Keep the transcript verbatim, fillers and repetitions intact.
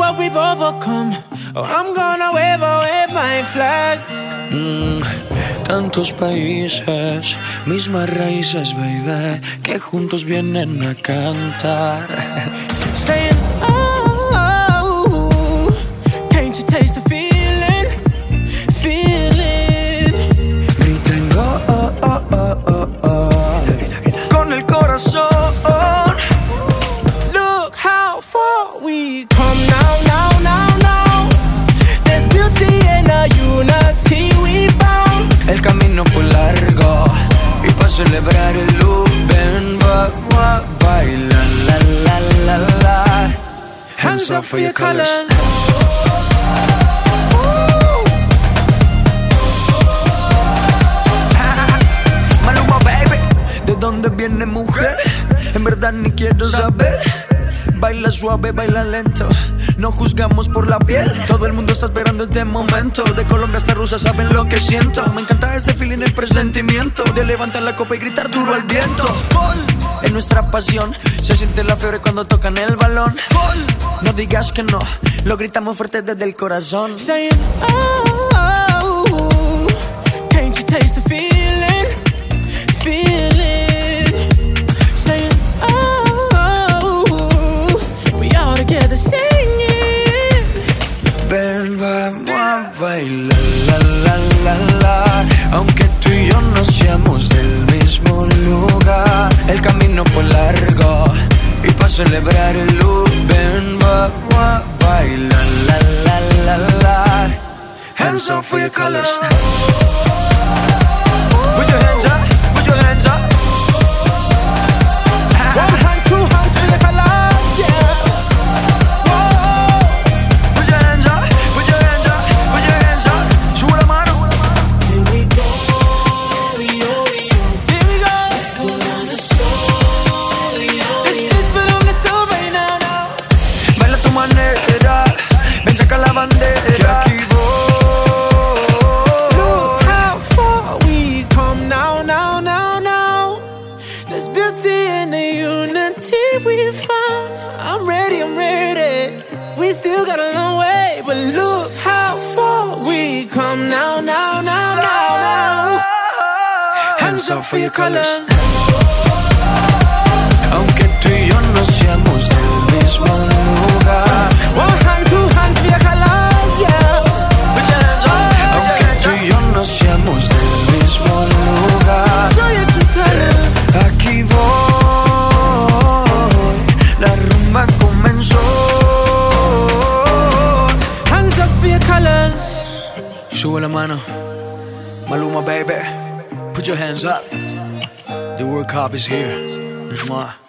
what we've overcome. Oh, I'm gonna wave, oh, wave my flag. Mm, tantos países, mismas raíces, baby, que juntos vienen a cantar. Saying, oh, oh, can't you taste the feeling, feeling? Griten, oh, oh, oh, oh, oh, oh, con el corazón. Look how far we come now, now, now, now. There's beauty in the unity we found. El camino fue largo y para celebrar el look, ven, va, va, baila, la, la, la, la. Hands up for your colors. Maluma, baby, ¿de dónde viene, mujer? En verdad ni quiero saber. Baila suave, baila lento. No juzgamos por la piel. Todo el mundo está esperando este momento. De Colombia hasta Rusia saben lo que siento. Me encanta este feeling, el presentimiento de levantar la copa y gritar duro al viento. Gol. En nuestra pasión se siente la fiebre cuando tocan el balón. Gol. No digas que no, lo gritamos fuerte desde el corazón. Saying, oh, oh, can't you taste the feeling, feeling? Saying, oh, we all together singing. Ven, vamos a bailar, la, la, la, la. Aunque tú y yo no seamos del mismo lugar, el camino fue largo y para celebrar el look, ven, vamos a bailar, la, la, la, la. Hands up for your colors. Put your hands up, put your hands up. One hand, two hands for your colors, yeah. Put your hands up, put your hands up, put your hands up. Sube la mano. Here we go, yo, yo. Here we go. Let's put on the show, yo, yo. Let's put on the show right now, now. Baila a tu manera, ven, saca la bandera. Que aquí voy. Look how far we come now, now, now, now. There's beauty in the unity we found. I'm ready, I'm ready. We still got a long way, but look how far we come now, now, now, now, now. Hands up for your colors. Aunque tú y yo no seamos del mismo lugar, One hand, two hands for your colors, yeah. put your hands up. Aunque tú y yo no seamos del mismo lugar, Show your true colors. aquí voy, la rumba comenzó. Hands up for your colors. Sube la mano, Maluma, baby, put your hands up. The World Cup is here. Mwah.